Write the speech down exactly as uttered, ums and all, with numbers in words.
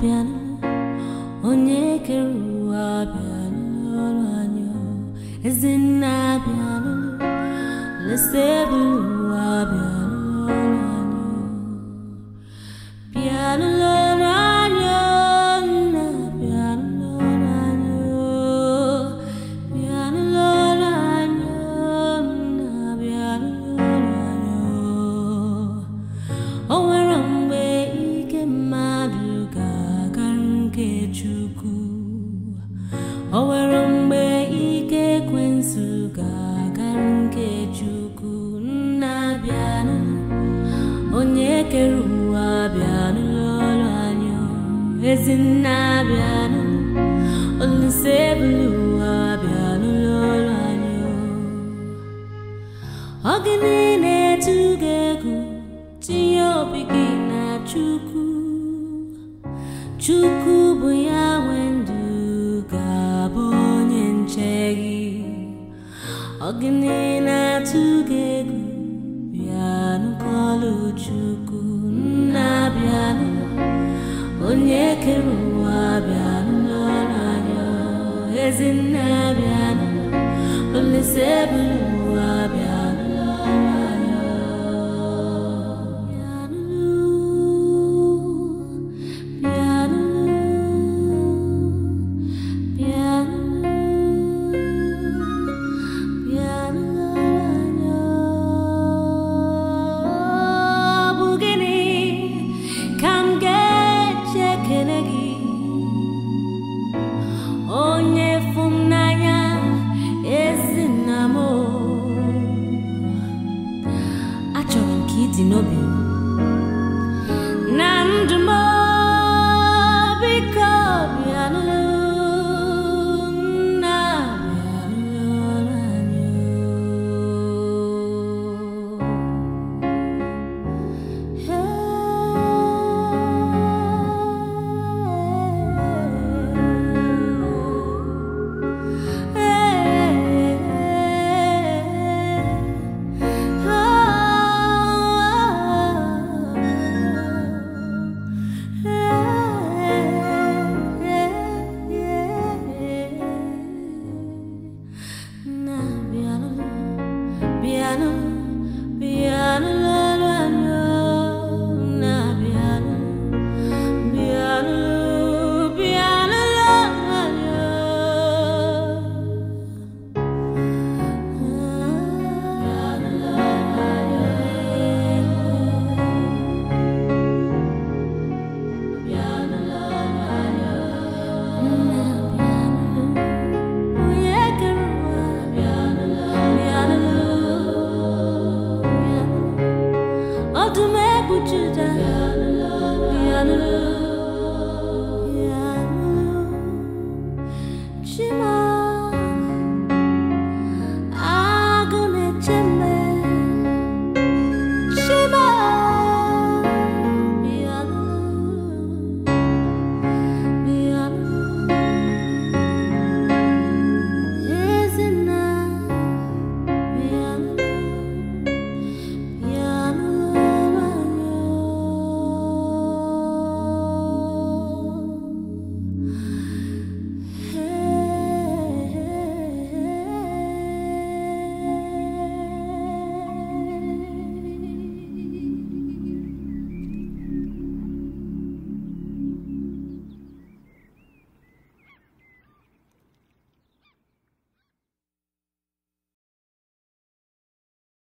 bịanụ onye kere ụwa bịanụ ọrụ anyị Ezinna bịanụ lesebu ụwa bịanụ ọrụ anyị bịanụ ọrụ anyị nna bịanụ ọrụ anyị bịanụ ọrụ anyị nna bịanụ ọrụ anyị o nwere mgbe ike mmadụ ga-agara nke Chukwu o nwere mgbe ike ekwensu ga-agara nke Chukwu nna bịanụ onye kere ụwa bịanụ ọrụ anyị Ezinna bịanụ Olise ebulu ụwa bịanụ ọrụ anyị ọ gịnị na-etu gị egwu tinye obi gị na Chukwu Chukwu bụ ya nwe ndụ ga-abụ onye nche gị ọ gịnị na-atụ gị egwu bịanụ kọlụ Chukwu nna bịanụ onye kere ụwa bịanụ n'ọrụ anyị Ezinna bịanụ Olise ebulu ụwa